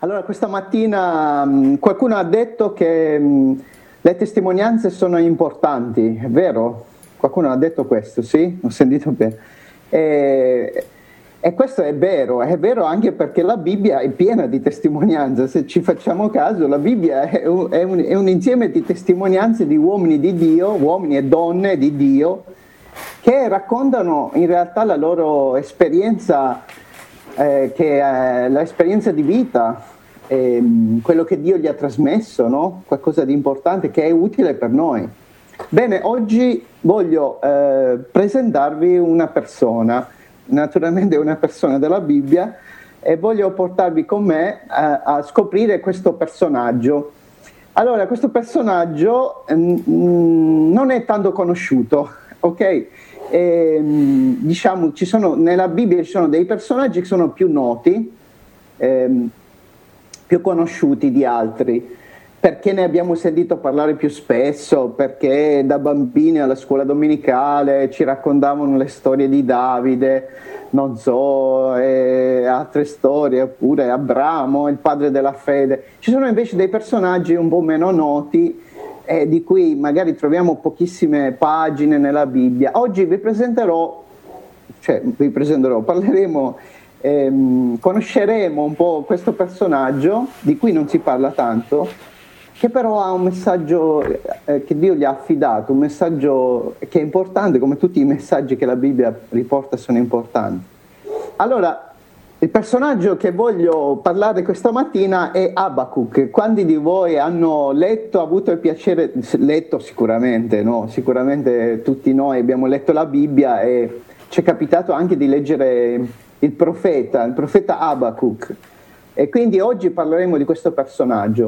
Allora, questa mattina qualcuno ha detto che le testimonianze sono importanti, è vero? Qualcuno ha detto questo, sì? Ho sentito bene. E questo è vero anche perché la Bibbia è piena di testimonianze, se ci facciamo caso la Bibbia è un insieme di testimonianze di uomini di Dio, uomini e donne di Dio, che raccontano in realtà la loro esperienza, l'esperienza di vita, quello che Dio gli ha trasmesso, no? Qualcosa di importante che è utile per noi. Bene, oggi voglio presentarvi una persona, naturalmente una persona della Bibbia, e voglio portarvi con me a scoprire questo personaggio. Allora, questo personaggio non è tanto conosciuto, ok? Diciamo, nella Bibbia ci sono dei personaggi che sono più noti, più conosciuti di altri, perché ne abbiamo sentito parlare più spesso, perché da bambini alla scuola domenicale ci raccontavano le storie di Davide, non so, altre storie, oppure Abramo, il padre della fede. Ci sono invece dei personaggi un po' meno noti, di cui magari troviamo pochissime pagine nella Bibbia. Oggi parleremo, conosceremo un po' questo personaggio di cui non si parla tanto, che però ha un messaggio che Dio gli ha affidato, un messaggio che è importante, come tutti i messaggi che la Bibbia riporta sono importanti. Allora, il personaggio che voglio parlare questa mattina è Abacuc. Quanti di voi hanno letto, avuto il piacere, letto sicuramente, no? Sicuramente tutti noi abbiamo letto la Bibbia e ci è capitato anche di leggere il profeta Abacuc. E quindi oggi parleremo di questo personaggio.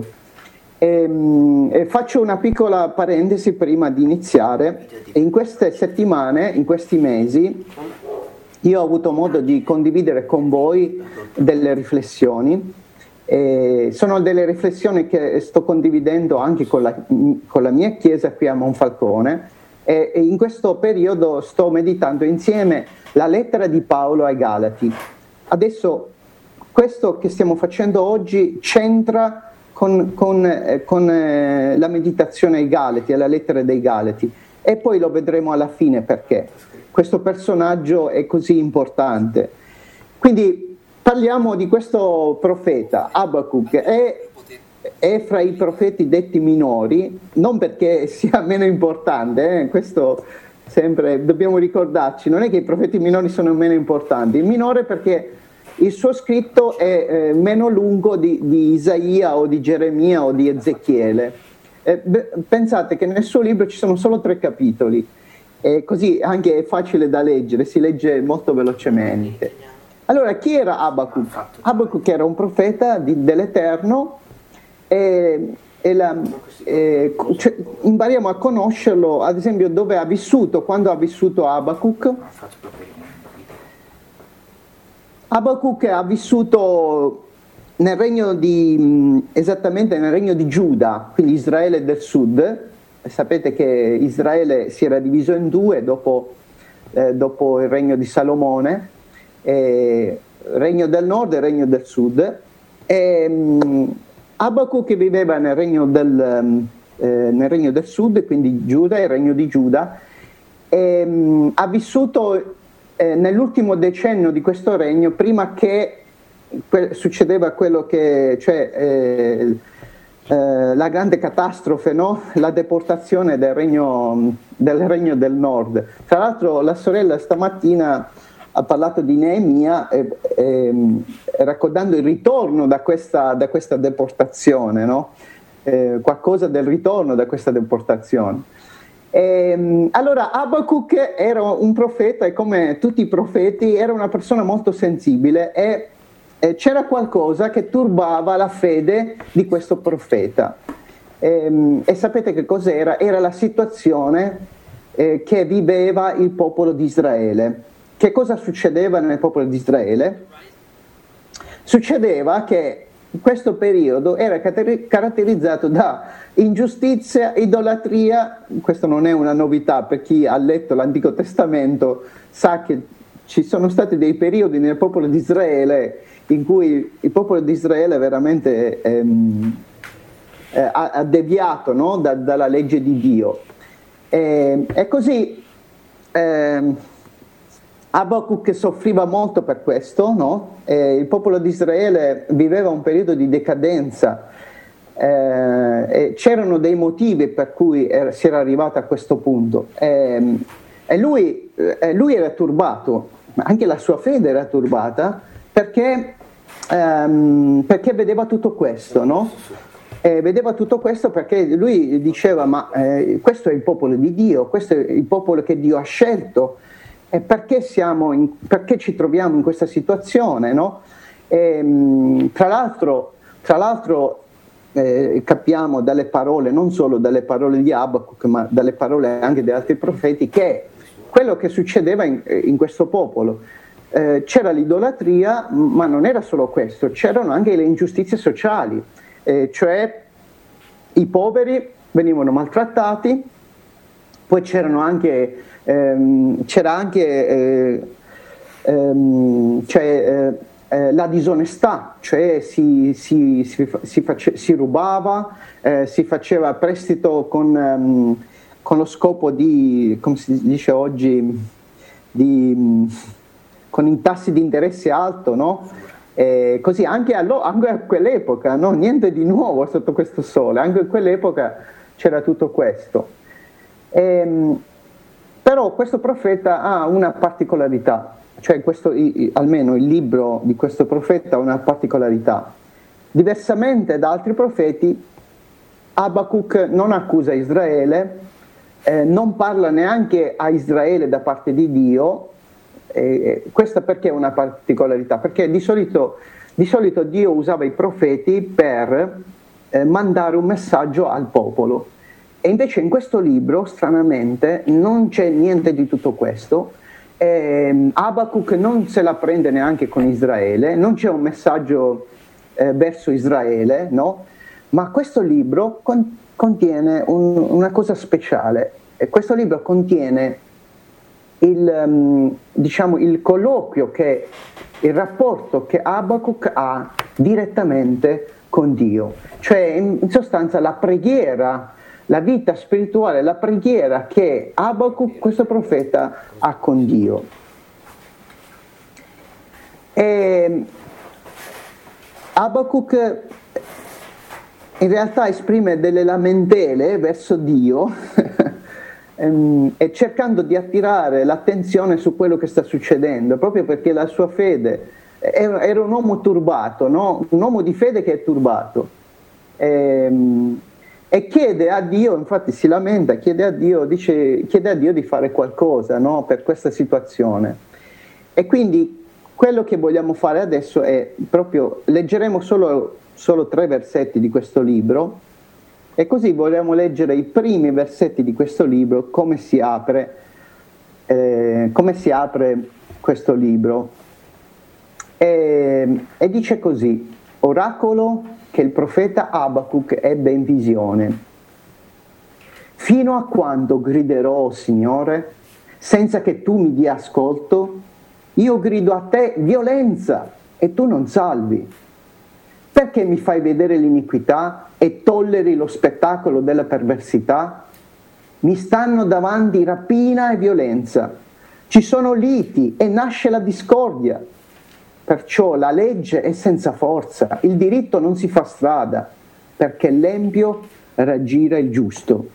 E faccio una piccola parentesi prima di iniziare. In queste settimane, in questi mesi, io ho avuto modo di condividere con voi delle riflessioni. Sono delle riflessioni che sto condividendo anche con la mia chiesa qui a Monfalcone, e in questo periodo sto meditando insieme la lettera di Paolo ai Galati. Adesso questo che stiamo facendo oggi c'entra con la meditazione ai Galati, alla lettera dei Galati, e poi lo vedremo alla fine perché questo personaggio è così importante. Quindi parliamo di questo profeta, Abacuc. È fra i profeti detti minori, non perché sia meno importante, questo sempre dobbiamo ricordarci, non è che i profeti minori sono meno importanti, il minore perché il suo scritto è meno lungo di Isaia o di Geremia o di Ezechiele. Pensate che nel suo libro ci sono solo 3 capitoli, e così anche è facile da leggere, si legge molto velocemente. Allora, chi era Abacuc? Abacuc era un profeta dell'Eterno, impariamo a conoscerlo, ad esempio, dove ha vissuto, quando ha vissuto Abacuc. Abacuc ha vissuto esattamente nel regno di Giuda, quindi Israele del sud. Sapete che Israele si era diviso in 2 dopo il regno di Salomone, regno del nord e regno del sud. Abacuc viveva nel regno del sud, quindi Giuda, il regno di Giuda, e ha vissuto nell'ultimo decennio di questo regno, prima che succedeva quello che, la grande catastrofe, no? La deportazione del regno del nord. Tra l'altro la sorella stamattina ha parlato di Neemia, raccontando il ritorno da questa deportazione, no? Qualcosa del ritorno da questa deportazione. Allora Abacuc era un profeta, e come tutti i profeti era una persona molto sensibile, e c'era qualcosa che turbava la fede di questo profeta, e sapete che cos'era? Era la situazione che viveva il popolo di Israele. Che cosa succedeva nel popolo di Israele? Succedeva che questo periodo era caratterizzato da ingiustizia, idolatria. Questo non è una novità per chi ha letto l'Antico Testamento, sa che ci sono stati dei periodi nel popolo di Israele in cui il popolo di Israele veramente ha deviato, no? Dalla legge di Dio. E così Abacuc soffriva molto per questo, no? Il popolo di Israele viveva un periodo di decadenza, e c'erano dei motivi per cui si era arrivato a questo punto, e lui era turbato, ma anche la sua fede era turbata perché vedeva tutto questo, no? Vedeva tutto questo perché lui diceva: ma questo è il popolo di Dio, questo è il popolo che Dio ha scelto, e perché ci troviamo in questa situazione, no? Tra l'altro capiamo dalle parole, non solo dalle parole di Abacuc, ma dalle parole anche di altri profeti, che quello che succedeva in questo popolo, c'era l'idolatria, ma non era solo questo, c'erano anche le ingiustizie sociali, cioè i poveri venivano maltrattati, poi c'era anche la disonestà, cioè si rubava, si faceva prestito con lo scopo di, come si dice oggi, con i tassi di interesse alto, no? Così anche a quell'epoca, no? Niente di nuovo sotto questo sole, anche in quell'epoca c'era tutto questo. Però questo profeta ha una particolarità, cioè almeno il libro di questo profeta ha una particolarità. Diversamente da altri profeti, Abacuc non accusa Israele, non parla neanche a Israele da parte di Dio. Questa perché è una particolarità? Perché di solito Dio usava i profeti per mandare un messaggio al popolo, e invece in questo libro, stranamente, non c'è niente di tutto questo. Abacuc non se la prende neanche con Israele, non c'è un messaggio verso Israele, no? Ma questo libro contiene una cosa speciale. Questo libro contiene il colloquio, il rapporto che Abacuc ha direttamente con Dio, cioè in sostanza la preghiera, la vita spirituale, la preghiera che Abacuc, questo profeta, ha con Dio. E Abacuc in realtà esprime delle lamentele verso Dio e cercando di attirare l'attenzione su quello che sta succedendo, proprio perché la sua fede era un uomo turbato, no? Un uomo di fede che è turbato, e chiede a Dio, infatti si lamenta, chiede a Dio di fare qualcosa, no? Per questa situazione. E quindi quello che vogliamo fare adesso è proprio, leggeremo solo 3 versetti di questo libro, e così vogliamo leggere i primi versetti di questo libro, come si apre questo libro. E dice così: oracolo che il profeta Abacuc ebbe in visione. Fino a quando griderò, Signore, senza che tu mi dia ascolto? Io grido a te violenza e tu non salvi. Perché mi fai vedere l'iniquità e tolleri lo spettacolo della perversità? Mi stanno davanti rapina e violenza. Ci sono liti e nasce la discordia. Perciò la legge è senza forza, il diritto non si fa strada, perché l'empio raggira il giusto.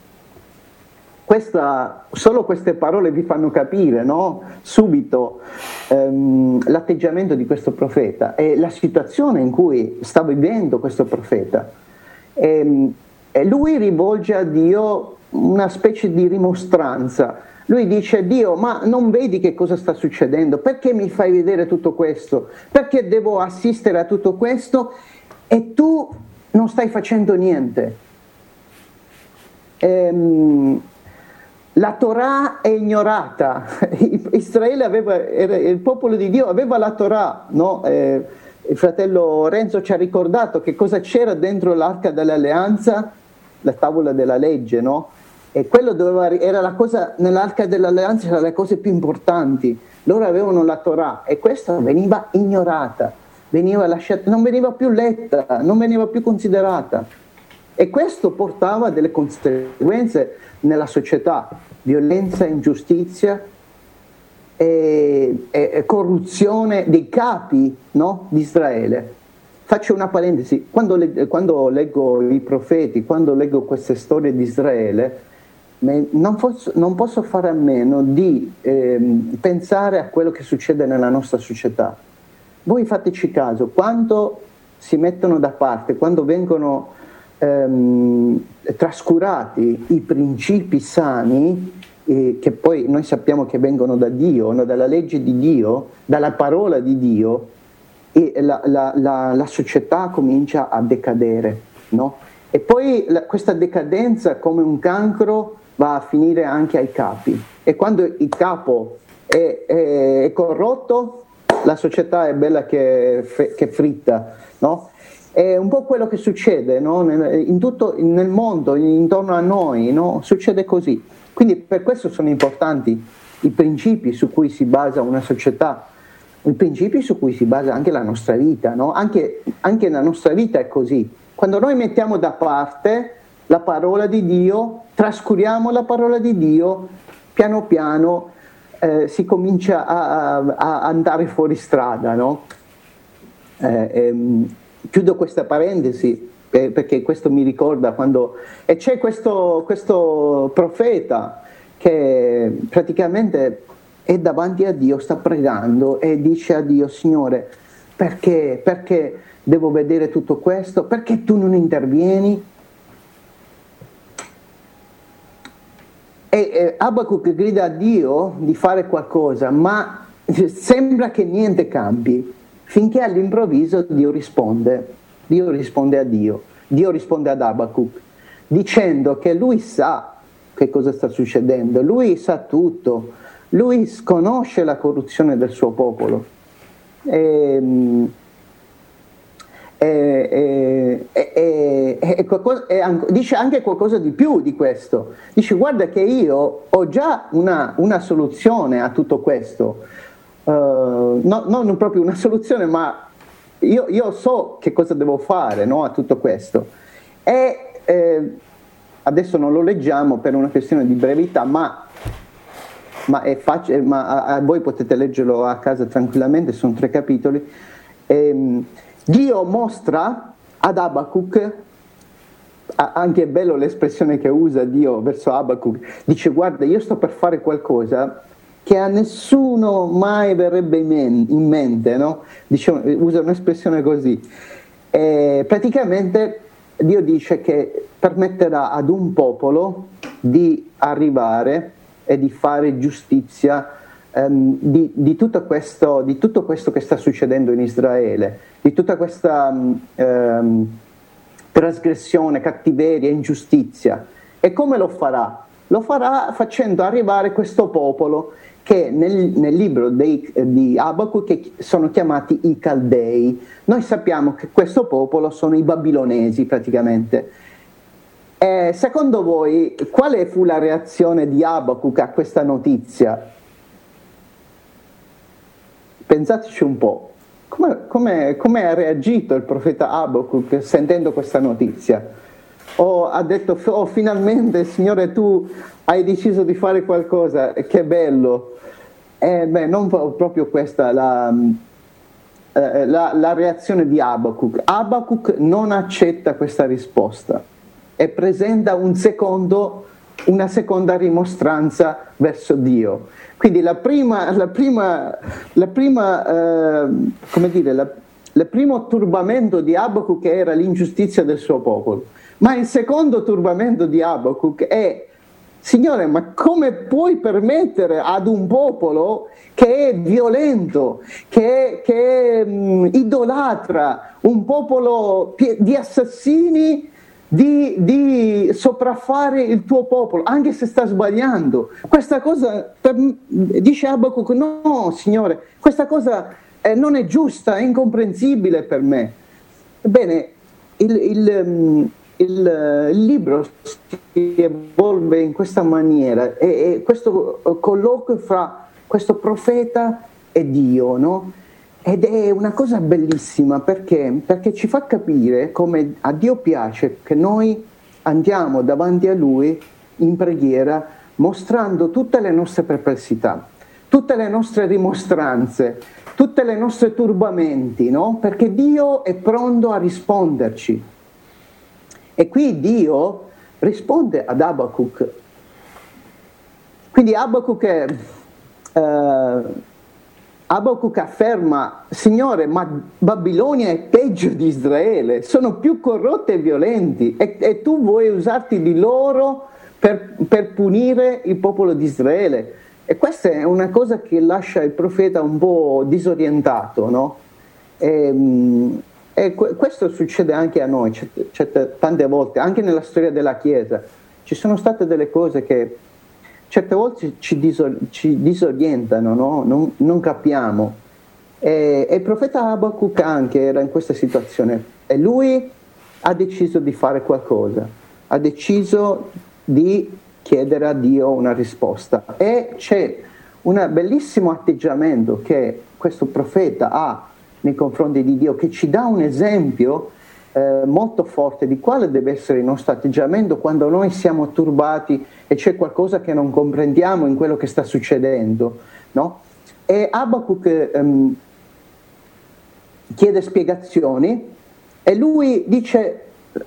Solo queste parole vi fanno capire, no? Subito l'atteggiamento di questo profeta e la situazione in cui sta vivendo questo profeta. E lui rivolge a Dio una specie di rimostranza. Lui dice: Dio, ma non vedi che cosa sta succedendo? Perché mi fai vedere tutto questo? Perché devo assistere a tutto questo e tu non stai facendo niente? La Torah è ignorata. Israele il popolo di Dio aveva la Torah, no? Il fratello Renzo ci ha ricordato che cosa c'era dentro l'arca dell'alleanza, la tavola della legge, no? E quello era la cosa, nell'arca dell'alleanza erano le cose più importanti. Loro avevano la Torah e questa veniva ignorata. veniva lasciata, non veniva più letta, non veniva più considerata. E questo portava a delle conseguenze nella società: violenza, ingiustizia e corruzione dei capi, no, di Israele. Faccio una parentesi: quando leggo i profeti, quando leggo queste storie di Israele, non posso fare a meno di pensare a quello che succede nella nostra società. Voi fateci caso, quando si mettono da parte, quando vengono trascurati i principi sani, che poi noi sappiamo che vengono da Dio, no? Dalla legge di Dio, dalla parola di Dio, e la società comincia a decadere, no? E poi questa decadenza, come un cancro, va a finire anche ai capi, e quando il capo è corrotto, la società è bella che fritta, no? È un po' quello che succede, no? In tutto nel mondo, intorno a noi, no? Succede così. Quindi per questo sono importanti i principi su cui si basa una società, i principi su cui si basa anche la nostra vita, no? Anche la nostra vita è così. Quando noi mettiamo da parte la parola di Dio, trascuriamo la parola di Dio, piano piano si comincia a andare fuori strada, no? Chiudo questa parentesi perché questo mi ricorda quando c'è questo profeta che praticamente è davanti a Dio, sta pregando e dice a Dio: Signore, perché devo vedere tutto questo? Perché tu non intervieni? E Abacuc grida a Dio di fare qualcosa, ma sembra che niente cambi, finché all'improvviso Dio risponde a Dio risponde ad Abacuc, dicendo che lui sa che cosa sta succedendo, lui sa tutto, lui conosce la corruzione del suo popolo. Dice anche qualcosa di più di questo. Dice: guarda che io ho già una soluzione a tutto questo, non proprio una soluzione, ma io so che cosa devo fare, no, a tutto questo. E adesso non lo leggiamo per una questione di brevità, ma è facile, voi potete leggerlo a casa tranquillamente, sono 3 capitoli. Dio mostra ad Abacuc, anche è bello l'espressione che usa Dio verso Abacuc, dice: guarda, io sto per fare qualcosa che a nessuno mai verrebbe in mente, no? Usa un'espressione così. Praticamente Dio dice che permetterà ad un popolo di arrivare e di fare giustizia di tutto questo che sta succedendo in Israele, di tutta questa trasgressione, cattiveria, ingiustizia. E come lo farà? Lo farà facendo arrivare questo popolo che nel libro di Abacuc sono chiamati i Caldei. Noi sappiamo che questo popolo sono i babilonesi praticamente. Secondo voi quale fu la reazione di Abacuc a questa notizia? Pensateci un po', come ha reagito il profeta Abacuc sentendo questa notizia? Ha detto: finalmente Signore, tu hai deciso di fare qualcosa, che bello. Non proprio questa la reazione di Abacuc. Abacuc non accetta questa risposta e presenta una seconda rimostranza verso Dio. Quindi il primo turbamento di Abacuc era l'ingiustizia del suo popolo, ma il secondo turbamento di Abacuc è: Signore, ma come puoi permettere ad un popolo che è violento, che è idolatra, un popolo di assassini, di sopraffare il tuo popolo, anche se sta sbagliando? Questa cosa, dice Abacuc: no, Signore, questa cosa non è giusta, è incomprensibile per me. Ebbene, il libro si evolve in questa maniera, e questo colloquio fra questo profeta e Dio, no? Ed è una cosa bellissima perché ci fa capire come a Dio piace che noi andiamo davanti a Lui in preghiera mostrando tutte le nostre perplessità, tutte le nostre rimostranze, tutte le nostre turbamenti, no? Perché Dio è pronto a risponderci. E qui Dio risponde ad Abacuc. Quindi Abacuc afferma: Signore, ma Babilonia è peggio di Israele, sono più corrotti e violenti, e tu vuoi usarti di loro per punire il popolo di Israele. E questa è una cosa che lascia il profeta un po' disorientato, no? Questo succede anche a noi, tante volte, anche nella storia della Chiesa. Ci sono state delle cose che certe volte ci disorientano, no? Non capiamo. E il profeta Abacuc anche era in questa situazione e lui ha deciso di fare qualcosa, ha deciso di chiedere a Dio una risposta. E c'è un bellissimo atteggiamento che questo profeta ha nei confronti di Dio, che ci dà un esempio molto forte di quale deve essere il nostro atteggiamento quando noi siamo turbati e c'è qualcosa che non comprendiamo in quello che sta succedendo, no? E Abacuc chiede spiegazioni e lui dice,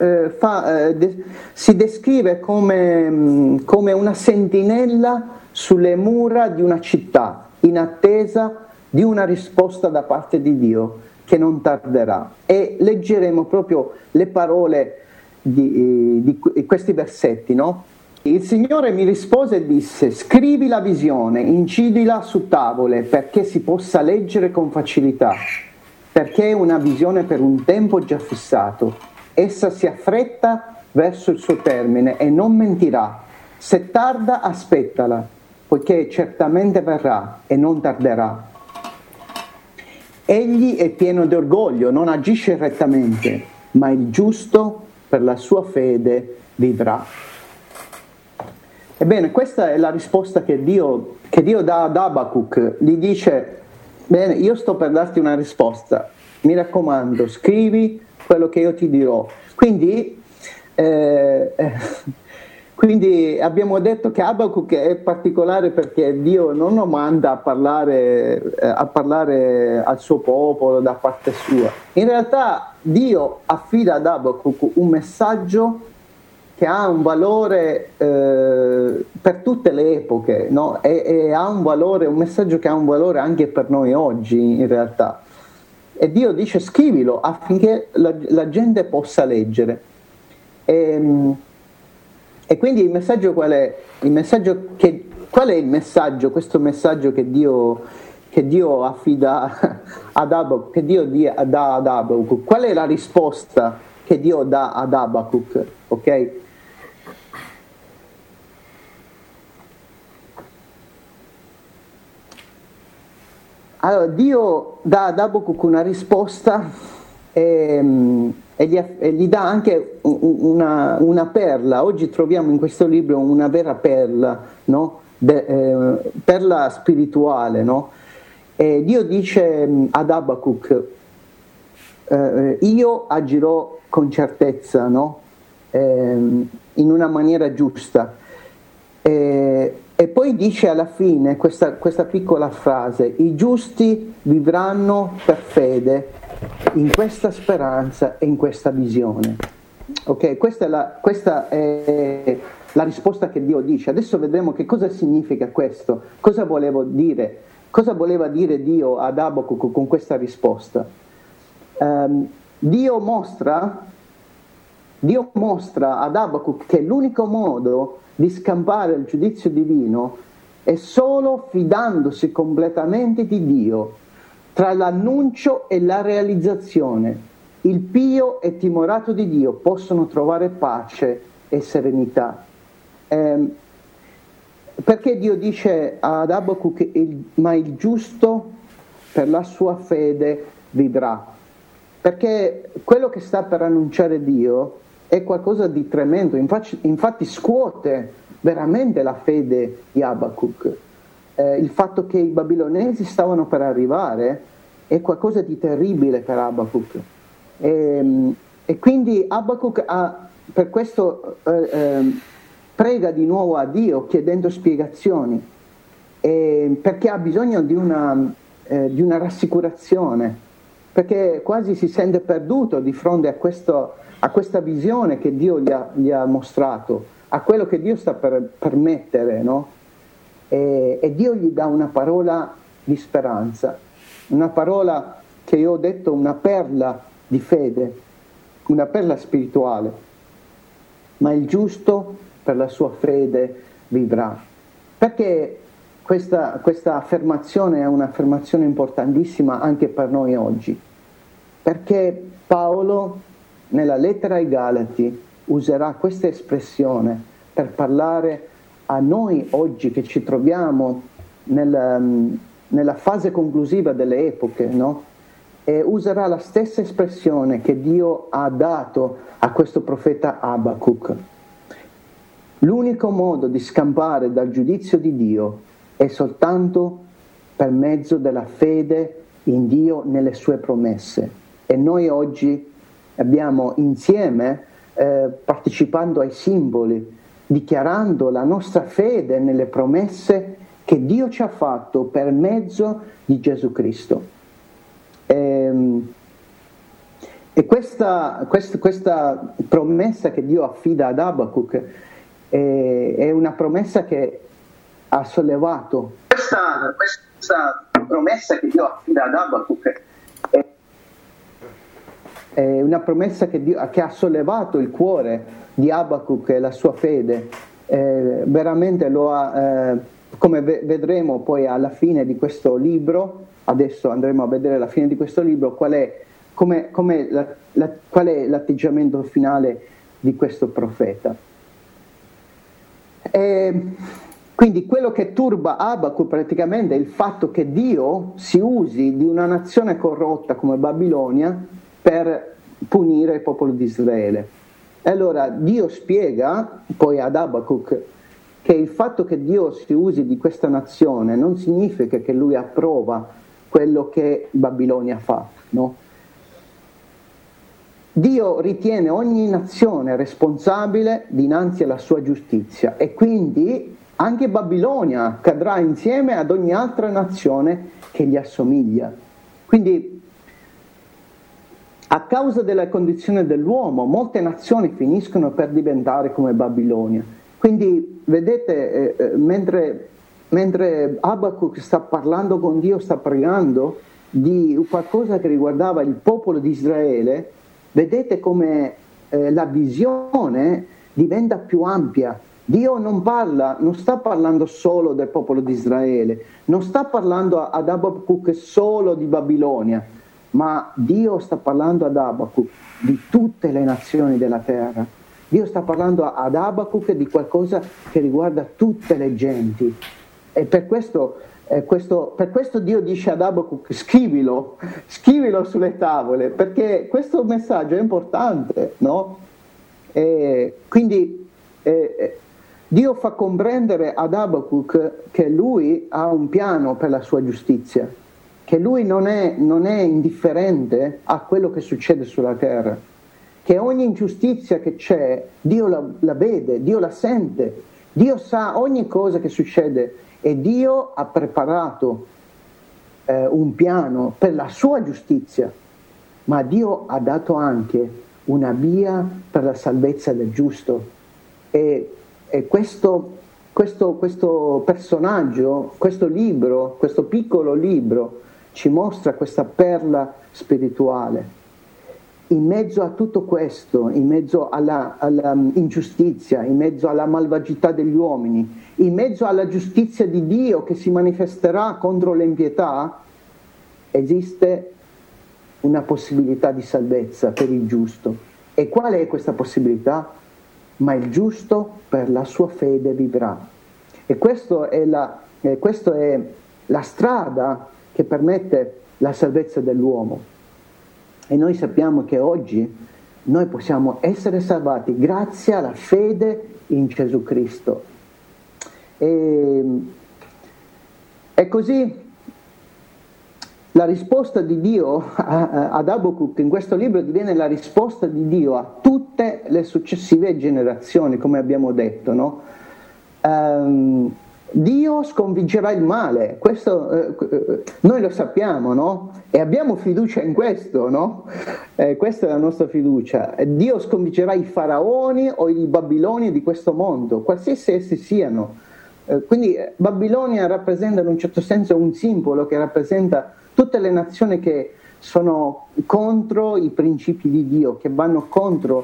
si descrive come una sentinella sulle mura di una città in attesa di una risposta da parte di Dio che non tarderà. E leggeremo proprio le parole di questi versetti, no? Il Signore mi rispose e disse: scrivi la visione, incidila su tavole perché si possa leggere con facilità, perché è una visione per un tempo già fissato. Essa si affretta verso il suo termine e non mentirà. Se tarda, aspettala, poiché certamente verrà e non tarderà. Egli è pieno di orgoglio, non agisce rettamente, ma il giusto per la sua fede vivrà. Ebbene, questa è la risposta che Dio dà ad Abacuc. Gli dice: bene, io sto per darti una risposta, mi raccomando, scrivi quello che io ti dirò. Quindi abbiamo detto che Abacuc è particolare perché Dio non lo manda a parlare al suo popolo da parte sua. In realtà Dio affida ad Abacuc un messaggio che ha un valore per tutte le epoche, no? E ha un valore, un messaggio che ha un valore anche per noi oggi in realtà. E Dio dice: scrivilo affinché la gente possa leggere. E quindi il messaggio qual è? Qual è il messaggio, questo messaggio che Dio affida ad Abacuc, che Dio dà ad Abacuc? Qual è la risposta che Dio dà ad Abacuc? Ok? Allora, Dio dà ad Abacuc una risposta e gli dà anche una perla. Oggi troviamo in questo libro una vera perla, no? Perla spirituale, no? E Dio dice ad Abacuc: io agirò con certezza, no? In una maniera giusta. E poi dice alla fine questa piccola frase: i giusti vivranno per fede in questa speranza e in questa visione. Ok, questa è la risposta che Dio dice. Adesso vedremo che cosa significa questo, cosa voleva dire Dio ad Abacuc con questa risposta. Dio mostra ad Abacuc che l'unico modo di scampare il giudizio divino è solo fidandosi completamente di Dio. Tra l'annuncio e la realizzazione, il pio e timorato di Dio possono trovare pace e serenità. Perché Dio dice ad Abacuc: ma il giusto per la sua fede vivrà? Perché quello che sta per annunciare Dio è qualcosa di tremendo, infatti scuote veramente la fede di Abacuc. Il fatto che i babilonesi stavano per arrivare è qualcosa di terribile per Abacuc. E quindi Abacuc per questo prega di nuovo a Dio chiedendo spiegazioni, perché ha bisogno di una rassicurazione, perché quasi si sente perduto di fronte a questa visione che Dio gli ha mostrato, a quello che Dio sta per permettere, no? E Dio gli dà una parola di speranza, una parola che io ho detto una perla di fede, una perla spirituale. Ma il giusto per la sua fede vivrà. Perché questa affermazione è un'affermazione importantissima anche per noi oggi? Perché Paolo nella lettera ai Galati userà questa espressione per parlare a noi oggi che ci troviamo nella fase conclusiva delle epoche, no? E userà la stessa espressione che Dio ha dato a questo profeta Abacuc. L'unico modo di scampare dal giudizio di Dio è soltanto per mezzo della fede in Dio nelle sue promesse. E noi oggi abbiamo insieme, partecipando ai simboli, dichiarando la nostra fede nelle promesse che Dio ci ha fatto per mezzo di Gesù Cristo. E questa promessa che Dio affida ad Abacuc è una promessa che ha sollevato. Questa promessa che Dio affida ad Abacuc è una promessa che ha sollevato il cuore di Abacuc e la sua fede. Veramente lo ha, come vedremo poi alla fine di questo libro, adesso andremo a vedere alla fine di questo libro qual è l'atteggiamento finale di questo profeta. Quindi quello che turba Abacuc praticamente è il fatto che Dio si usi di una nazione corrotta come Babilonia per punire il popolo di Israele. E allora Dio spiega poi ad Abacuc che il fatto che Dio si usi di questa nazione non significa che lui approva quello che Babilonia fa, no? Dio ritiene ogni nazione responsabile dinanzi alla sua giustizia e quindi anche Babilonia cadrà insieme ad ogni altra nazione che gli assomiglia. Quindi a causa della condizione dell'uomo molte nazioni finiscono per diventare come Babilonia. Quindi vedete, mentre Abacuc sta parlando con Dio, sta pregando di qualcosa che riguardava il popolo di Israele, vedete come la visione diventa più ampia. Dio non sta parlando solo del popolo di Israele, non sta parlando ad Abacuc solo di Babilonia, ma Dio sta parlando ad Abacuc di tutte le nazioni della terra. Dio sta parlando ad Abacuc di qualcosa che riguarda tutte le genti. E per questo Dio dice ad Abacuc: scrivilo sulle tavole, perché questo messaggio è importante, no? Quindi Dio fa comprendere ad Abacuc che lui ha un piano per la sua giustizia, che lui non è indifferente a quello che succede sulla terra, che ogni ingiustizia che c'è Dio la vede, Dio la sente, Dio sa ogni cosa che succede. E Dio ha preparato un piano per la sua giustizia, ma Dio ha dato anche una via per la salvezza del giusto. E questo personaggio, questo libro, questo piccolo libro, ci mostra questa perla spirituale. In mezzo a tutto questo, in mezzo alla ingiustizia, in mezzo alla malvagità degli uomini, in mezzo alla giustizia di Dio che si manifesterà contro l'impietà, esiste una possibilità di salvezza per il giusto. E qual è questa possibilità? Ma il giusto per la sua fede vivrà. E questa è la strada che permette la salvezza dell'uomo. E noi sappiamo che oggi noi possiamo essere salvati grazie alla fede in Gesù Cristo. E così la risposta di Dio ad Abacuc in questo libro diviene la risposta di Dio a tutte le successive generazioni, come abbiamo detto, no? Dio sconfiggerà il male, questo noi lo sappiamo, no? E abbiamo fiducia in questo, no? Questa è la nostra fiducia. Dio sconfiggerà i faraoni o i babiloni di questo mondo, qualsiasi essi siano. Quindi Babilonia rappresenta in un certo senso un simbolo che rappresenta tutte le nazioni che sono contro i principi di Dio, che vanno contro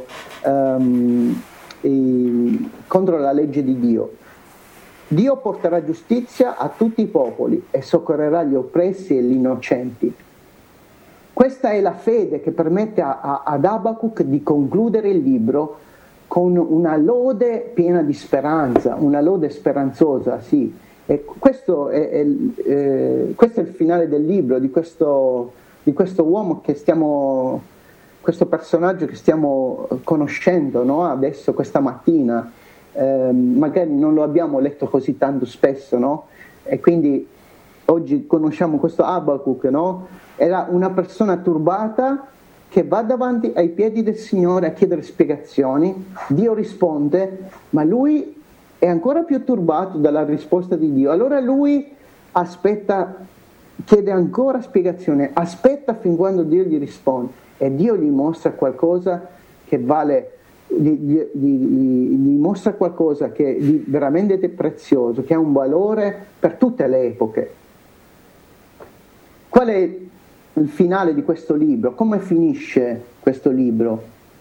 la legge di Dio. Dio porterà giustizia a tutti i popoli e soccorrerà gli oppressi e gli innocenti. Questa è la fede che permette ad Abacuc di concludere il libro con una lode piena di speranza, una lode speranzosa, sì. E questo è il finale del libro, di questo uomo questo personaggio che stiamo conoscendo, no? Adesso, questa mattina. Magari non lo abbiamo letto così tanto spesso, no? E quindi oggi conosciamo questo Abacuc, no? Era una persona turbata che va davanti ai piedi del Signore a chiedere spiegazioni. Dio risponde, ma lui è ancora più turbato dalla risposta di Dio. Allora lui aspetta, chiede ancora spiegazione, aspetta fin quando Dio gli risponde e Dio gli mostra qualcosa che vale, gli mostra qualcosa che è veramente prezioso, che ha un valore per tutte le epoche. Qual è il finale di questo libro? Come finisce questo libro?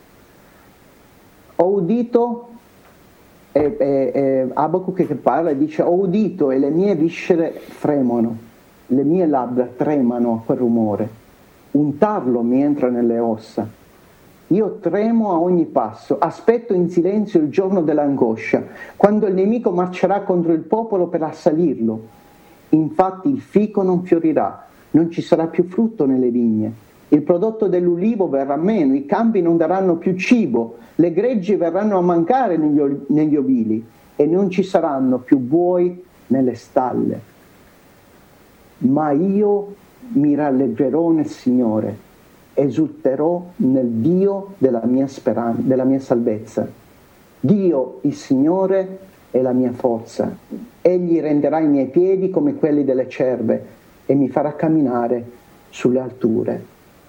Ho udito, Abacuc che parla e dice, ho udito e le mie viscere fremono, le mie labbra tremano a quel rumore, un tarlo mi entra nelle ossa. Io tremo a ogni passo, aspetto in silenzio il giorno dell'angoscia, quando il nemico marcerà contro il popolo per assalirlo. Infatti il fico non fiorirà, non ci sarà più frutto nelle vigne, il prodotto dell'ulivo verrà meno, i campi non daranno più cibo, le greggi verranno a mancare negli ovili e non ci saranno più buoi nelle stalle. Ma io mi rallegrerò nel Signore, esulterò nel Dio della mia speranza, della mia salvezza. Dio, il Signore, è la mia forza. Egli renderà i miei piedi come quelli delle cerve e mi farà camminare sulle alture.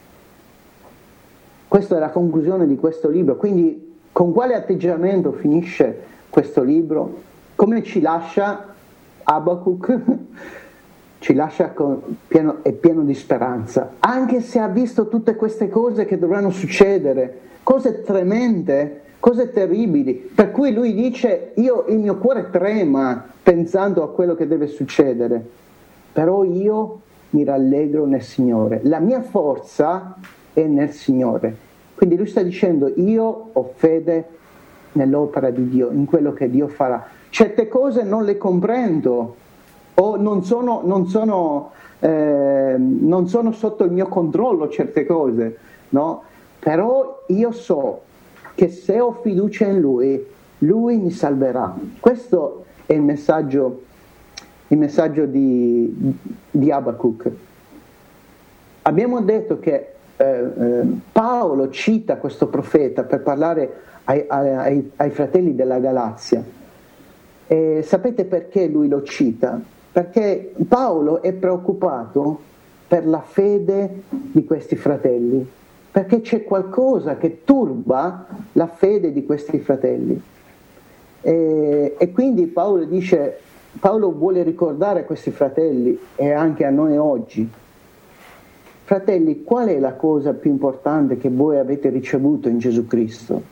Questa è la conclusione di questo libro. Quindi con quale atteggiamento finisce questo libro? Come ci lascia Abacuc? Ci lascia pieno di speranza, anche se ha visto tutte queste cose che dovranno succedere, cose tremende, cose terribili, per cui lui dice, il mio cuore trema pensando a quello che deve succedere, però io mi rallegro nel Signore, la mia forza è nel Signore. Quindi lui sta dicendo, io ho fede nell'opera di Dio, in quello che Dio farà. Certe cose non le comprendo, o non sono sotto il mio controllo certe cose, no? Però io so che se ho fiducia in Lui mi salverà. Questo è il messaggio di Abacuc. Abbiamo detto che Paolo cita questo profeta per parlare ai fratelli della Galazia. E sapete perché lui lo cita? Perché Paolo è preoccupato per la fede di questi fratelli, perché c'è qualcosa che turba la fede di questi fratelli. E quindi Paolo vuole ricordare a questi fratelli e anche a noi oggi, fratelli, qual è la cosa più importante che voi avete ricevuto in Gesù Cristo?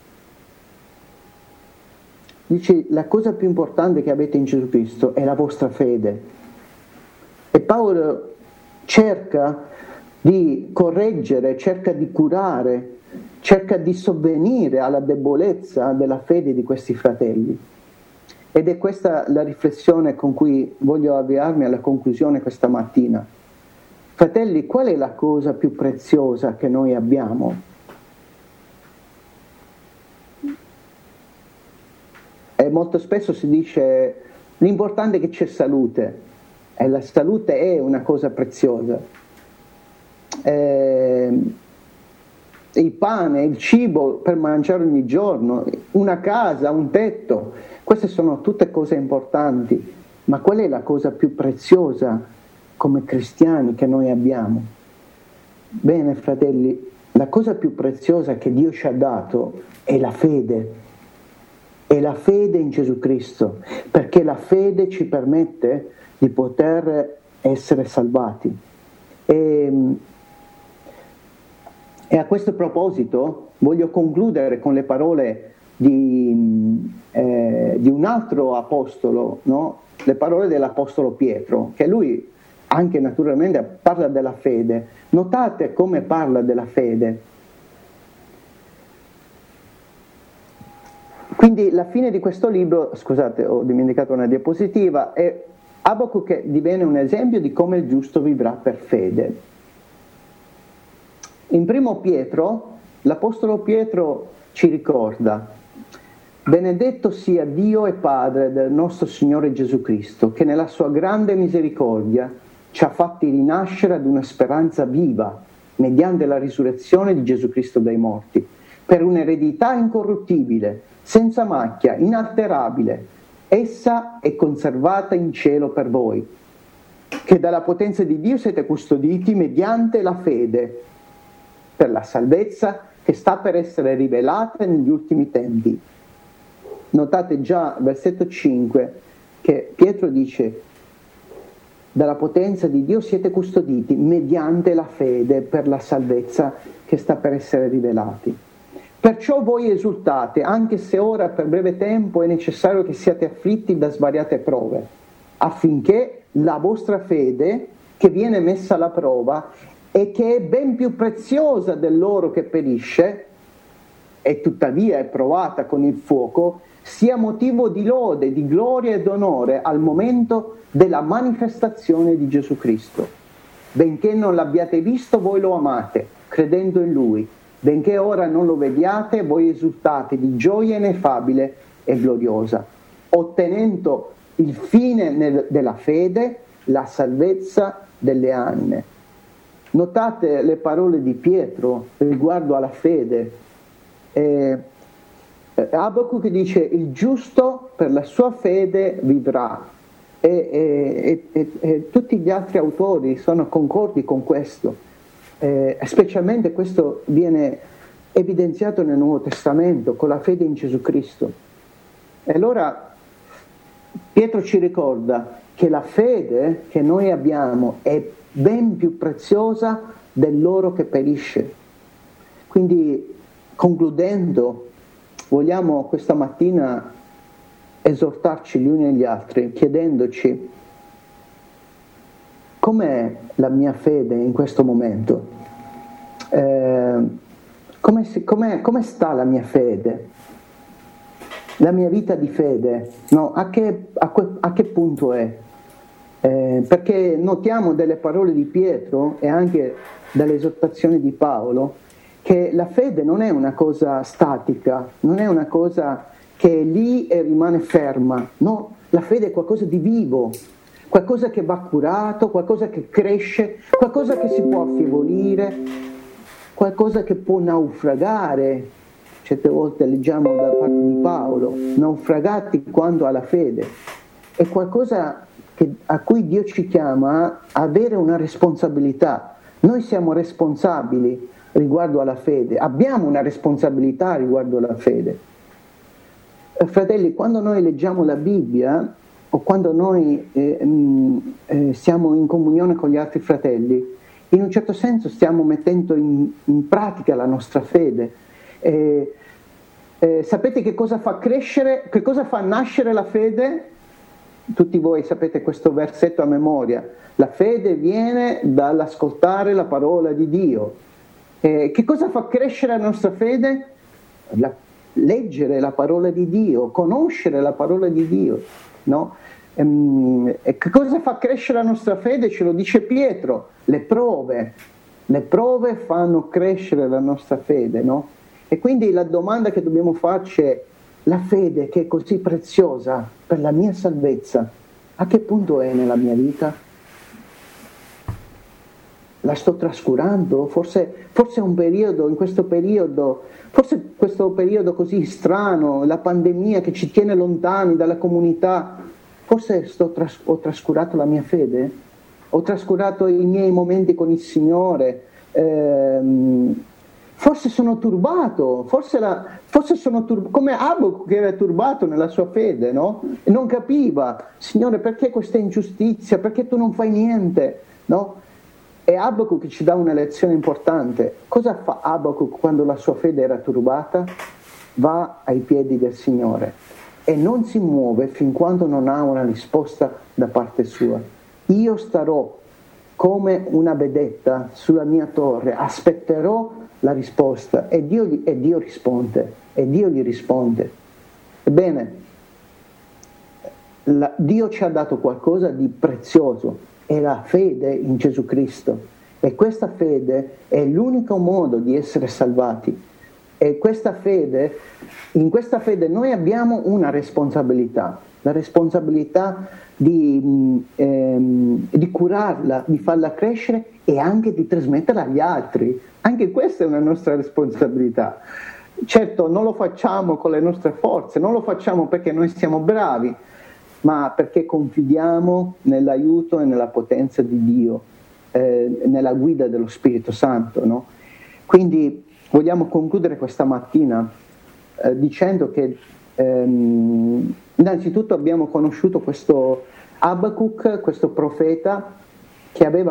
Dice, la cosa più importante che avete in Gesù Cristo è la vostra fede. E Paolo cerca di correggere, cerca di curare, cerca di sovvenire alla debolezza della fede di questi fratelli. Ed è questa la riflessione con cui voglio avviarmi alla conclusione questa mattina. Fratelli, qual è la cosa più preziosa che noi abbiamo? E molto spesso si dice l'importante è che c'è salute, e la salute è una cosa preziosa, il pane, il cibo per mangiare ogni giorno, una casa, un tetto. Queste sono tutte cose importanti, ma qual è la cosa più preziosa come cristiani che noi abbiamo? Bene, fratelli, la cosa più preziosa che Dio ci ha dato è la fede in Gesù Cristo, perché la fede ci permette di poter essere salvati. E a questo proposito voglio concludere con le parole di un altro apostolo, no? Le parole dell'apostolo Pietro, che lui anche naturalmente parla della fede. Notate come parla della fede. Quindi la fine di questo libro, scusate, ho dimenticato una diapositiva, è Abacuc diviene un esempio di come il giusto vivrà per fede. In primo Pietro, l'apostolo Pietro ci ricorda: benedetto sia Dio e Padre del nostro Signore Gesù Cristo, che nella sua grande misericordia ci ha fatti rinascere ad una speranza viva, mediante la risurrezione di Gesù Cristo dai morti, per un'eredità incorruttibile, senza macchia, inalterabile. Essa è conservata in cielo per voi, che dalla potenza di Dio siete custoditi mediante la fede, per la salvezza che sta per essere rivelata negli ultimi tempi. Notate già, versetto 5, che Pietro dice: dalla potenza di Dio siete custoditi mediante la fede per la salvezza che sta per essere rivelati. Perciò voi esultate, anche se ora per breve tempo è necessario che siate afflitti da svariate prove, affinché la vostra fede, che viene messa alla prova e che è ben più preziosa dell'oro che perisce, e tuttavia è provata con il fuoco, sia motivo di lode, di gloria ed onore al momento della manifestazione di Gesù Cristo. Benché non l'abbiate visto, voi lo amate, credendo in Lui. Benché ora non lo vediate, voi esultate di gioia ineffabile e gloriosa, ottenendo il fine della fede, la salvezza delle anime. Notate le parole di Pietro riguardo alla fede. Abacuc dice: il giusto per la sua fede vivrà, e tutti gli altri autori sono concordi con questo. Specialmente questo viene evidenziato nel Nuovo Testamento con la fede in Gesù Cristo. E allora Pietro ci ricorda che la fede che noi abbiamo è ben più preziosa dell'oro che perisce. Quindi, concludendo, vogliamo questa mattina esortarci gli uni agli altri, chiedendoci: com'è la mia fede in questo momento? Come sta la mia fede? La mia vita di fede? No? A che punto è? Perché notiamo dalle parole di Pietro e anche dalle esortazioni di Paolo che la fede non è una cosa statica, non è una cosa che è lì e rimane ferma. No, la fede è qualcosa di vivo, qualcosa che va curato, qualcosa che cresce, qualcosa che si può affievolire, qualcosa che può naufragare. Certe volte leggiamo da parte di Paolo: naufragati quanto alla fede. È qualcosa a cui Dio ci chiama a avere una responsabilità. Noi siamo responsabili riguardo alla fede, abbiamo una responsabilità riguardo alla fede. Fratelli, quando noi leggiamo la Bibbia o quando noi siamo in comunione con gli altri fratelli, in un certo senso stiamo mettendo in pratica la nostra fede. Sapete che cosa fa crescere, che cosa fa nascere la fede? Tutti voi sapete questo versetto a memoria: la fede viene dall'ascoltare la parola di Dio. Che cosa fa crescere la nostra fede? Leggere la parola di Dio, conoscere la parola di Dio, no? E che cosa fa crescere la nostra fede? Ce lo dice Pietro: le prove fanno crescere la nostra fede, no? E quindi la domanda che dobbiamo farci è: la fede che è così preziosa per la mia salvezza, a che punto è nella mia vita? la sto trascurando, forse è un periodo, forse questo periodo così strano, la pandemia che ci tiene lontani dalla comunità, forse ho trascurato la mia fede, ho trascurato i miei momenti con il Signore, forse sono turbato, forse sono come Abacuc che era turbato nella sua fede, no? E non capiva, Signore, perché questa ingiustizia, perché tu non fai niente, no? E Abacuc ci dà una lezione importante. Cosa fa Abacuc quando la sua fede era turbata? Va ai piedi del Signore e non si muove fin quando non ha una risposta da parte sua. Io starò come una vedetta sulla mia torre, aspetterò la risposta e Dio risponde, e Dio gli risponde. Ebbene, Dio ci ha dato qualcosa di prezioso, è la fede in Gesù Cristo, e questa fede è l'unico modo di essere salvati. E in questa fede noi abbiamo una responsabilità, la responsabilità di curarla, di farla crescere e anche di trasmetterla agli altri. Anche questa è una nostra responsabilità. Certo, non lo facciamo con le nostre forze, non lo facciamo perché noi siamo bravi, ma perché confidiamo nell'aiuto e nella potenza di Dio, nella guida dello Spirito Santo, no? Quindi vogliamo concludere questa mattina dicendo che innanzitutto abbiamo conosciuto questo Abacuc, questo profeta che aveva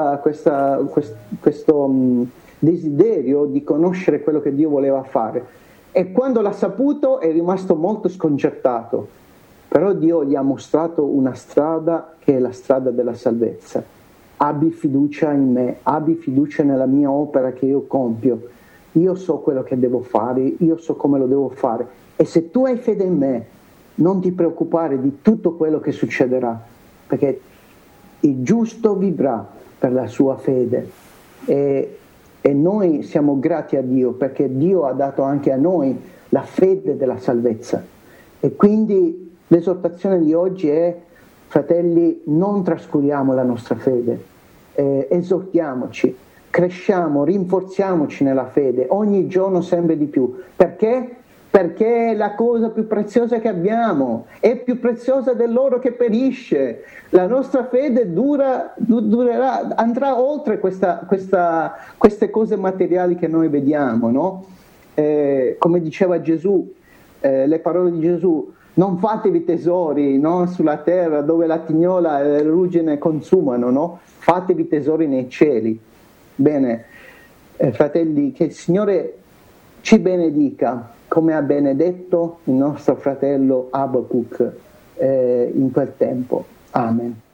questo desiderio di conoscere quello che Dio voleva fare, e quando l'ha saputo è rimasto molto sconcertato, però Dio gli ha mostrato una strada che è la strada della salvezza. Abbi fiducia in me, abbi fiducia nella mia opera che io compio, io so quello che devo fare, io so come lo devo fare, e se tu hai fede in me non ti preoccupare di tutto quello che succederà, perché il giusto vivrà per la sua fede. E noi siamo grati a Dio perché Dio ha dato anche a noi la fede della salvezza. E quindi l'esortazione di oggi è: fratelli, non trascuriamo la nostra fede, esortiamoci, cresciamo, rinforziamoci nella fede ogni giorno sempre di più. Perché? Perché è la cosa più preziosa che abbiamo, è più preziosa dell'oro che perisce. La nostra fede durerà, andrà oltre queste cose materiali che noi vediamo, no? Come diceva Gesù, le parole di Gesù: non fatevi tesori, no, sulla terra dove la tignola e la ruggine consumano, no? Fatevi tesori nei cieli. Bene, fratelli, che il Signore ci benedica come ha benedetto il nostro fratello Abacuc in quel tempo. Amen.